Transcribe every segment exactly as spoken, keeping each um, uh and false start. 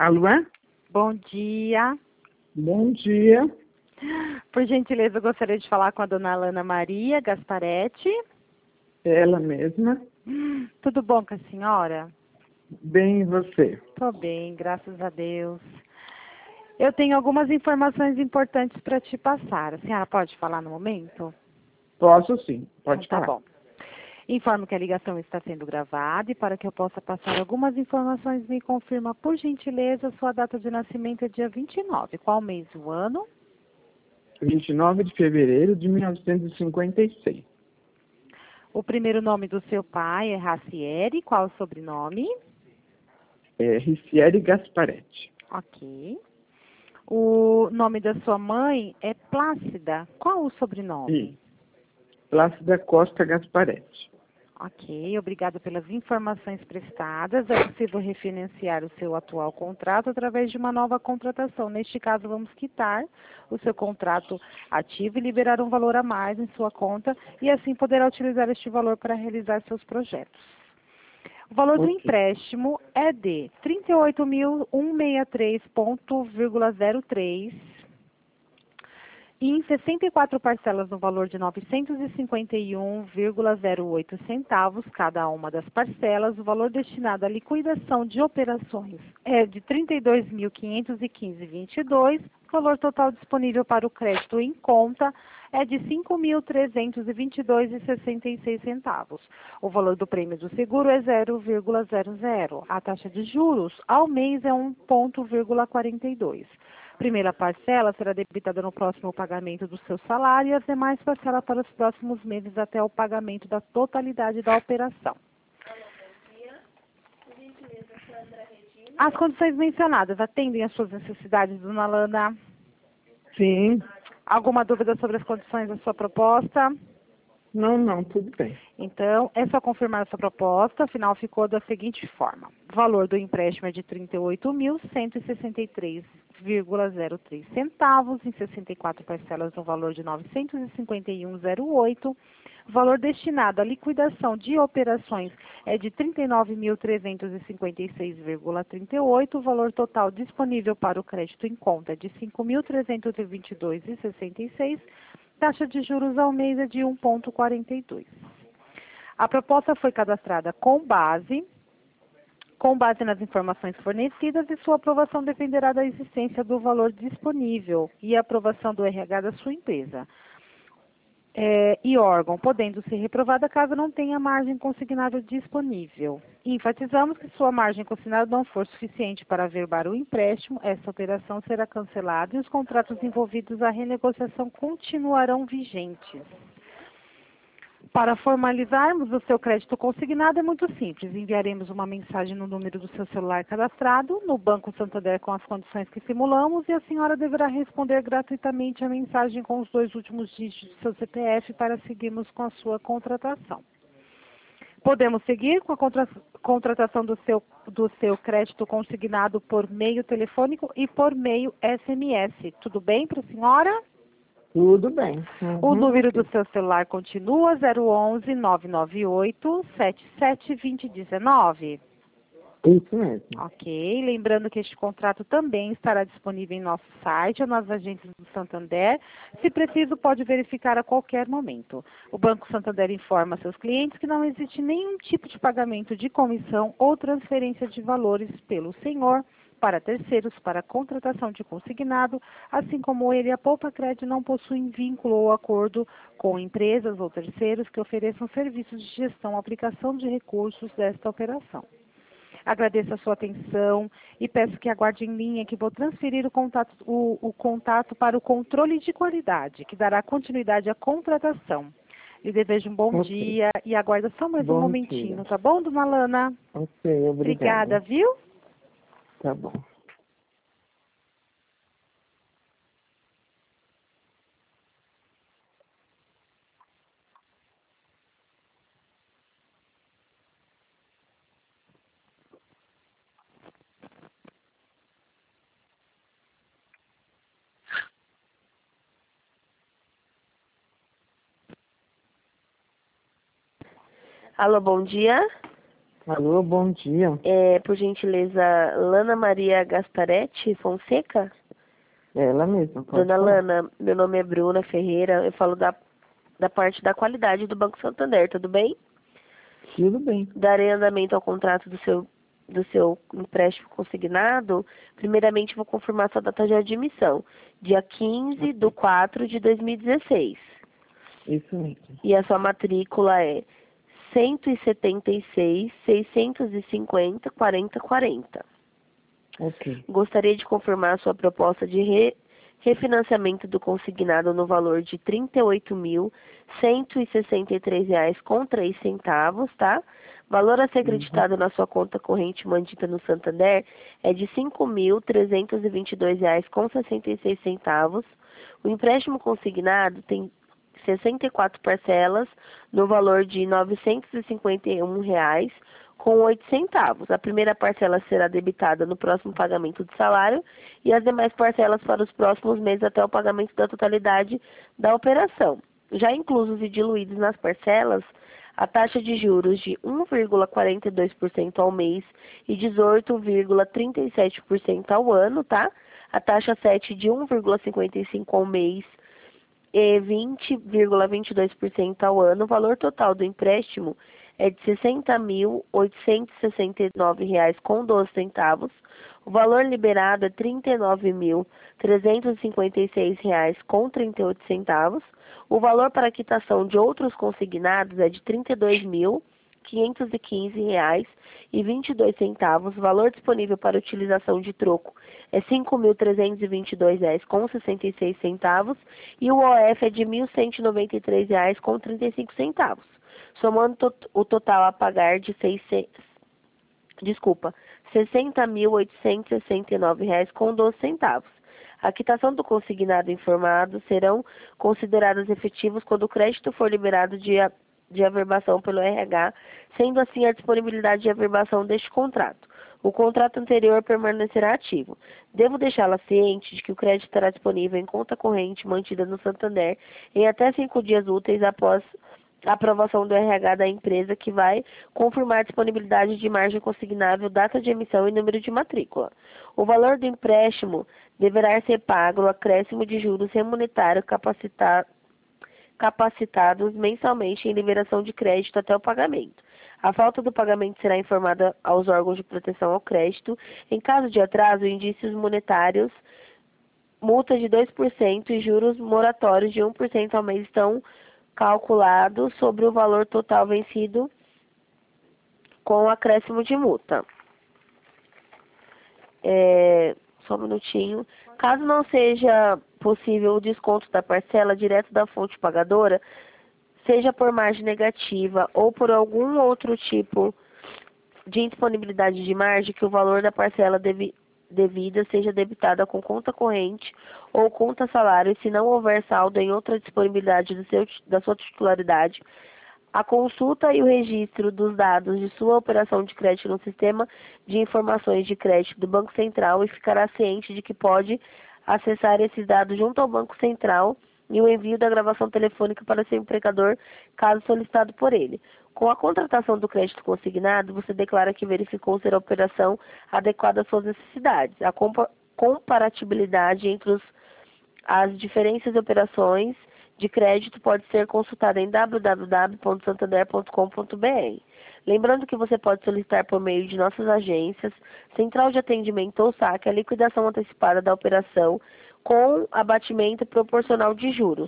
Alô? Bom dia. Bom dia. Por gentileza, eu gostaria de falar com a dona Alana Maria Gasparetti. Ela mesma. Tudo bom com a senhora? Bem, e você? Tô bem, graças a Deus. Eu tenho algumas informações importantes para te passar. A senhora pode falar no momento? Posso sim, pode Então, tá falar. bom. Informo que a ligação está sendo gravada e para que eu possa passar algumas informações, me confirma, por gentileza, sua data de nascimento é dia vinte e nove. Qual mês e o ano? vinte e nove de fevereiro de mil novecentos e cinquenta e seis. O primeiro nome do seu pai é Racieri. Qual o sobrenome? É Ricieri Gasparetti. Ok. O nome da sua mãe é Plácida. Qual o sobrenome? E Plácida Costa Gasparetti. Ok, obrigada pelas informações prestadas. É possível refinanciar o seu atual contrato através de uma nova contratação. Neste caso, vamos quitar o seu contrato ativo e liberar um valor a mais em sua conta e assim poderá utilizar este valor para realizar seus projetos. O valor do Ok. empréstimo é de trinta e oito mil cento e sessenta e três vírgula zero três e em sessenta e quatro parcelas no valor de novecentos e cinquenta e um vírgula zero oito centavos cada uma das parcelas. O valor destinado à liquidação de operações é de trinta e dois mil quinhentos e quinze vírgula vinte e dois. O valor total disponível para o crédito em conta é de cinco mil trezentos e vinte e dois vírgula sessenta e seis centavos. O valor do prêmio do seguro é zero vírgula zero zero. A taxa de juros ao mês é um vírgula quarenta e dois. Primeira parcela será debitada no próximo pagamento do seu salário e as demais parcelas para os próximos meses até o pagamento da totalidade da operação. As condições mencionadas atendem às suas necessidades, dona Alana? Sim. Alguma dúvida sobre as condições da sua proposta? Não, não, tudo bem. Então, é só confirmar essa proposta, afinal ficou da seguinte forma. O valor do empréstimo é de trinta e oito mil cento e sessenta e três vírgula zero três centavos, em sessenta e quatro parcelas no valor de novecentos e cinquenta e um vírgula zero oito. O valor destinado à liquidação de operações é de trinta e nove mil trezentos e cinquenta e seis vírgula trinta e oito. O valor total disponível para o crédito em conta é de cinco mil trezentos e vinte e dois vírgula sessenta e seis. Taxa de juros ao mês é de um vírgula quarenta e dois. A proposta foi cadastrada com base, com base nas informações fornecidas e sua aprovação dependerá da existência do valor disponível e a aprovação do R H da sua empresa. É, e órgão, podendo ser reprovada caso não tenha margem consignável disponível. Enfatizamos que se sua margem consignada não for suficiente para averbar o empréstimo, essa operação será cancelada e os contratos envolvidos à renegociação continuarão vigentes. Para formalizarmos o seu crédito consignado é muito simples. Enviaremos uma mensagem no número do seu celular cadastrado no Banco Santander com as condições que simulamos e a senhora deverá responder gratuitamente a mensagem com os dois últimos dígitos do seu C P F para seguirmos com a sua contratação. Podemos seguir com a contra contratação do seu, do seu crédito consignado por meio telefônico e por meio S M S. Tudo bem para a senhora? Tudo bem. O Uhum, número ok. do seu celular continua zero onze, nove nove oito, sete sete dois zero um nove. Isso mesmo. Ok. Lembrando que este contrato também estará disponível em nosso site ou nas agências do Santander. Se preciso, pode verificar a qualquer momento. O Banco Santander informa seus clientes que não existe nenhum tipo de pagamento de comissão ou transferência de valores pelo senhor para terceiros, para contratação de consignado, assim como ele, a Poupa Crédito não possuem vínculo ou acordo com empresas ou terceiros que ofereçam serviços de gestão ou aplicação de recursos desta operação. Agradeço a sua atenção e peço que aguarde em linha que vou transferir o contato, o, o contato para o controle de qualidade, que dará continuidade à contratação. Lhe desejo um bom Ok. dia e aguarda só mais um Bom momentinho, dia. tá bom, dona Lana? Ok, Obrigada, obrigada. viu? Tá bom. Alô, bom dia. Alô, bom dia. É, por gentileza, Lana Maria Gasparetti Fonseca? É ela mesma, pode Dona falar. Lana, meu nome é Bruna Ferreira, eu falo da, da parte da qualidade do Banco Santander, tudo bem? Tudo bem. Darei andamento ao contrato do seu, do seu empréstimo consignado. Primeiramente, vou confirmar sua data de admissão, dia quinze de quatro de dois mil e dezesseis. Isso mesmo. E a sua matrícula é cento e setenta e seis, seiscentos e cinquenta, quarenta, quarenta. Ok. Gostaria de confirmar a sua proposta de re, refinanciamento do consignado no valor de trinta e oito mil, cento e sessenta e três reais com três centavos, tá? Valor a ser Uhum. acreditado na sua conta corrente mantida no Santander é de cinco mil, trezentos e vinte e dois reais com sessenta e seis centavos. O empréstimo consignado tem sessenta e quatro parcelas no valor de novecentos e cinquenta e um reais com oito centavos. A primeira parcela será debitada no próximo pagamento do salário e as demais parcelas para os próximos meses até o pagamento da totalidade da operação. Já inclusos e diluídos nas parcelas, a taxa de juros de um vírgula quarenta e dois por cento ao mês e dezoito vírgula trinta e sete por cento ao ano, tá? A taxa sete de um vírgula cinquenta e cinco por cento ao mês e vinte vírgula vinte e dois por cento ao ano. O valor total do empréstimo é de sessenta mil, oitocentos e sessenta e nove reais com doze centavos. O valor liberado é trinta e nove mil, trezentos e cinquenta e seis reais com trinta e oito centavos. O valor para quitação de outros consignados é de trinta e dois mil, quinhentos e quinze reais e vinte e dois centavos. O valor disponível para utilização de troco é cinco mil, trezentos e vinte e dois reais com sessenta e seis centavos e o O F é de mil cento e noventa e três reais com trinta e cinco centavos. Somando tot o total a pagar de seiscentos, desculpa, sessenta mil, oitocentos e sessenta e nove reais com doze centavos. A quitação do consignado informado serão consideradas efetivos quando o crédito for liberado de, a, de averbação pelo R H, sendo assim a disponibilidade de averbação deste contrato. O contrato anterior permanecerá ativo. Devo deixá-la ciente de que o crédito estará disponível em conta corrente mantida no Santander em até cinco dias úteis após a aprovação do R H da empresa, que vai confirmar a disponibilidade de margem consignável, data de emissão e número de matrícula. O valor do empréstimo deverá ser pago no acréscimo de juros remunitário capacita- capacitados mensalmente em liberação de crédito até o pagamento. A falta do pagamento será informada aos órgãos de proteção ao crédito. Em caso de atraso, indícios monetários, multa de dois por cento e juros moratórios de um por cento ao mês estão calculado sobre o valor total vencido com o acréscimo de multa. É, só um minutinho. Caso não seja possível o desconto da parcela direto da fonte pagadora, seja por margem negativa ou por algum outro tipo de indisponibilidade de margem, que o valor da parcela deve, devida seja debitada com conta corrente ou conta salário, e se não houver saldo em outra disponibilidade do seu, da sua titularidade, a consulta e o registro dos dados de sua operação de crédito no sistema de informações de crédito do Banco Central, e ficará ciente de que pode acessar esses dados junto ao Banco Central e o envio da gravação telefônica para seu empregador, caso solicitado por ele. Com a contratação do crédito consignado, você declara que verificou ser a operação adequada às suas necessidades. A compa comparatibilidade entre os, as diferentes operações de crédito pode ser consultada em w w w ponto santander ponto com ponto b r. Lembrando que você pode solicitar por meio de nossas agências, central de atendimento ou saque, a liquidação antecipada da operação com abatimento proporcional de juros.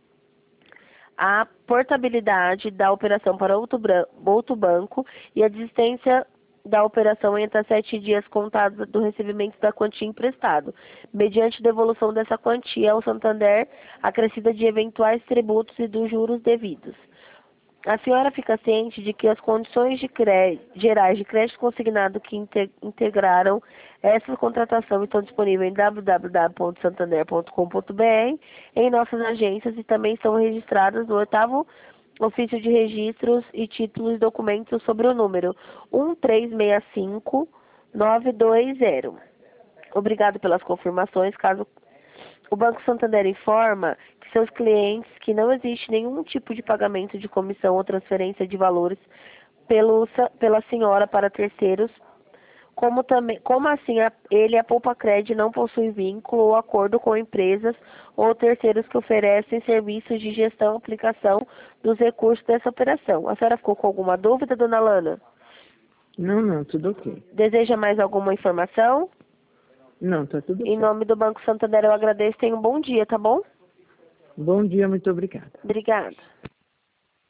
A portabilidade da operação para outro, outro banco e a desistência da operação em até sete dias contados do recebimento da quantia emprestada, mediante devolução dessa quantia ao Santander, acrescida de eventuais tributos e dos juros devidos. A senhora fica ciente de que as condições de crédito, gerais de crédito consignado que integraram essa contratação estão disponíveis em w w w ponto santander ponto com ponto b r, em nossas agências, e também são registradas no oitavo ofício de registros e títulos e documentos sobre o número um três seis cinco nove dois zero. Obrigado pelas confirmações. Caso o Banco Santander informa que seus clientes que não existe nenhum tipo de pagamento de comissão ou transferência de valores pelo, pela senhora para terceiros, como, também, como assim a, ele, a Poupa-Cred, não possui vínculo ou acordo com empresas ou terceiros que oferecem serviços de gestão e aplicação dos recursos dessa operação. A senhora ficou com alguma dúvida, dona Lana? Não, não, tudo ok. Deseja mais alguma informação? Não, tá tudo Em certo. nome do Banco Santander, eu agradeço. Tenha um bom dia, tá bom? Bom dia, muito obrigada. Obrigada.